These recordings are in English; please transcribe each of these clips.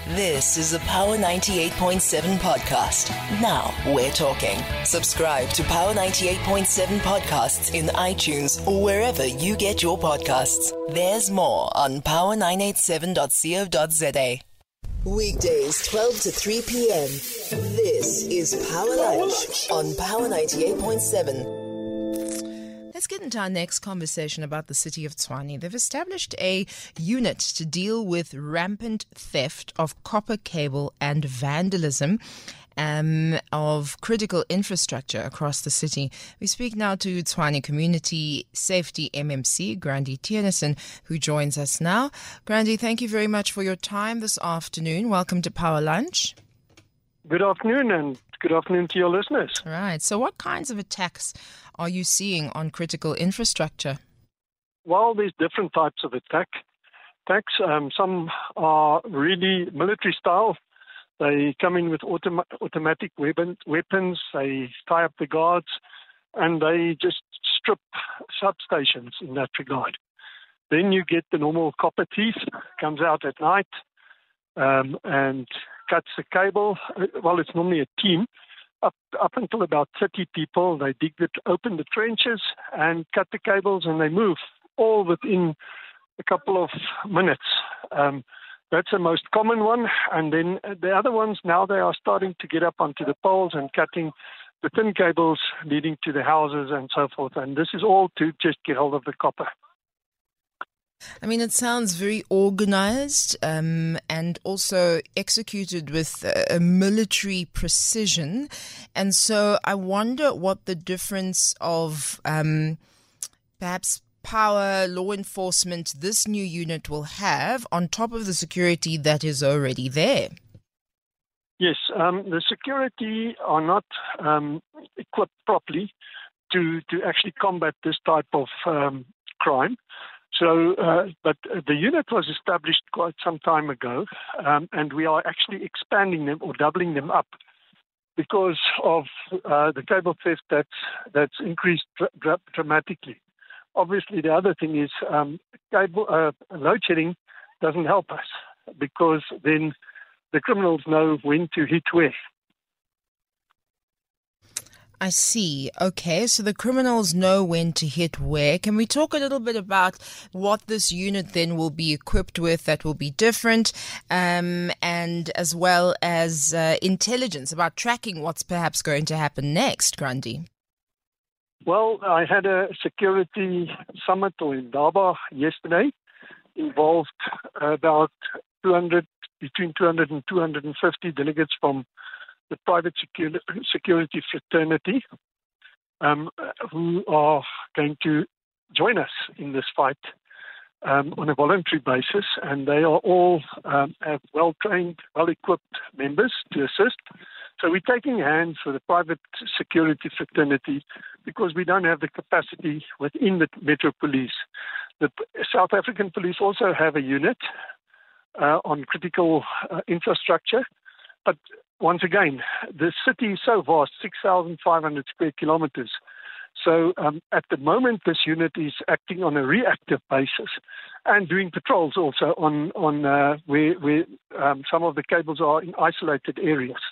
This is a Power 98.7 podcast. Now we're talking. Subscribe to Power 98.7 podcasts in iTunes or wherever you get your podcasts. There's more on power987.co.za. Weekdays 12 to 3 p.m. This is Power Lunch on Power 98.7. Let's get into our next conversation about the city of Tshwane. They've established a unit to deal with rampant theft of copper cable and vandalism of critical infrastructure across the city. We speak now to Tshwane Community Safety MMC, Grandi Tienersen, who joins us now. Grandi, thank you very much for your time this afternoon. Welcome to Power Lunch. Good afternoon, and good afternoon to your listeners. All right. So what kinds of attacks are you seeing on critical infrastructure? Well, there's different types of attacks. Some are really military style. They come in with automatic weapons. They tie up the guards, and they just strip substations in that regard. Then you get the normal copper thief, comes out at night and cuts the cable. Well, it's normally a team. Up until about 30 people, they open the trenches and cut the cables, and they move all within a couple of minutes. That's the most common one. And then the other ones, now they are starting to get up onto the poles and cutting the thin cables leading to the houses and so forth. And this is all to just get hold of the copper. I mean, it sounds very organized and also executed with a military precision. And so I wonder what the difference of perhaps power, law enforcement, this new unit will have on top of the security that is already there. Yes, the security are not equipped properly to actually combat this type of crime. So, but the unit was established quite some time ago, and we are actually expanding them or doubling them up because of the cable theft that's increased dramatically. Obviously, the other thing is load shedding doesn't help us because then the criminals know when to hit where. I see. Okay, so the criminals know when to hit where. Can we talk a little bit about what this unit then will be equipped with that will be different, and as well as intelligence about tracking what's perhaps going to happen next, Grandi? Well, I had a security summit in Durban yesterday. Involved about between 200 and 250 delegates from the private security fraternity who are going to join us in this fight on a voluntary basis. And they are all have well-trained, well-equipped members to assist. So we're taking hands for the private security fraternity because we don't have the capacity within the Metro Police. The South African Police also have a unit on critical infrastructure, but once again, the city is so vast, 6,500 square kilometers. So at the moment, this unit is acting on a reactive basis and doing patrols also on where some of the cables are in isolated areas.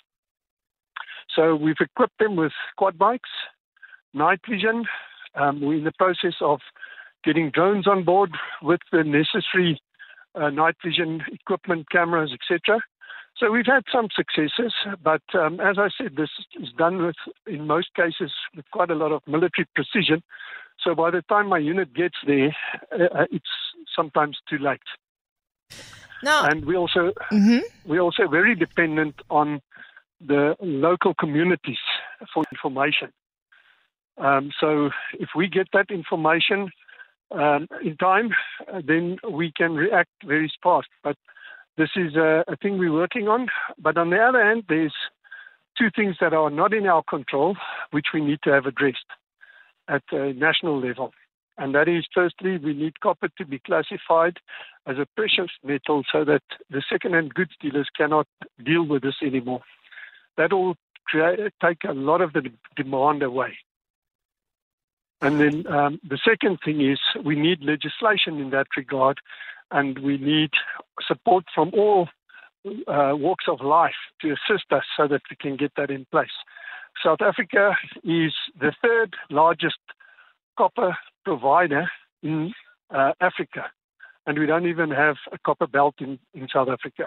So we've equipped them with quad bikes, night vision. We're in the process of getting drones on board with the necessary night vision equipment, cameras, etc. So we've had some successes, but as I said, this is done with, in most cases, with quite a lot of military precision. So by the time my unit gets there, it's sometimes too late. Now, and we're also very dependent on the local communities for information. So if we get that information in time, then we can react very fast. But this is a thing we're working on. But on the other hand, there's two things that are not in our control, which we need to have addressed at a national level. And that is, firstly, we need copper to be classified as a precious metal so that the second-hand goods dealers cannot deal with this anymore. That will take a lot of the demand away. And then the second thing is we need legislation in that regard, and we need support from all walks of life to assist us so that we can get that in place. South Africa is the third largest copper provider in Africa, and we don't even have a copper belt in South Africa.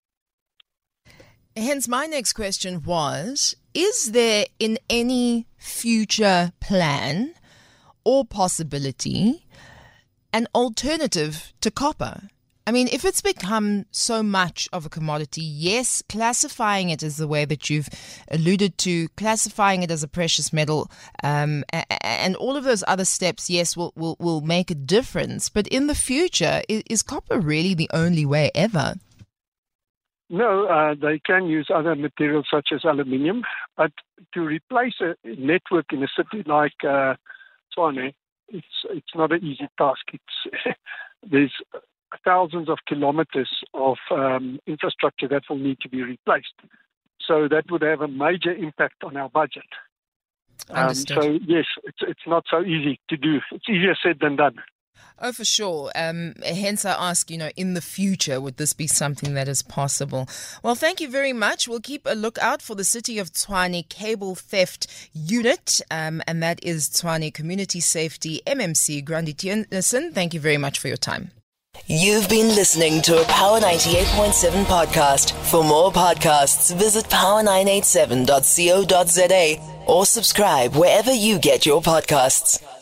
Hence, my next question was, is there in any future plan or possibility an alternative to copper? I mean, if it's become so much of a commodity, yes, classifying it as the way that you've alluded to, classifying it as a precious metal, and all of those other steps, yes, will make a difference. But in the future, is copper really the only way ever? No, they can use other materials such as aluminium, but to replace a network in a city like Tshwane, it's not an easy task. There's thousands of kilometers of infrastructure that will need to be replaced. So that would have a major impact on our budget. So yes, it's not so easy to do. It's easier said than done. Oh, for sure. Hence I ask, in the future, would this be something that is possible? Well, thank you very much. We'll keep a lookout for the City of Tshwane Cable Theft Unit, and that is Tshwane Community Safety MMC. Grandi Tienason, thank you very much for your time. You've been listening to a Power 98.7 podcast. For more podcasts, visit power987.co.za or subscribe wherever you get your podcasts.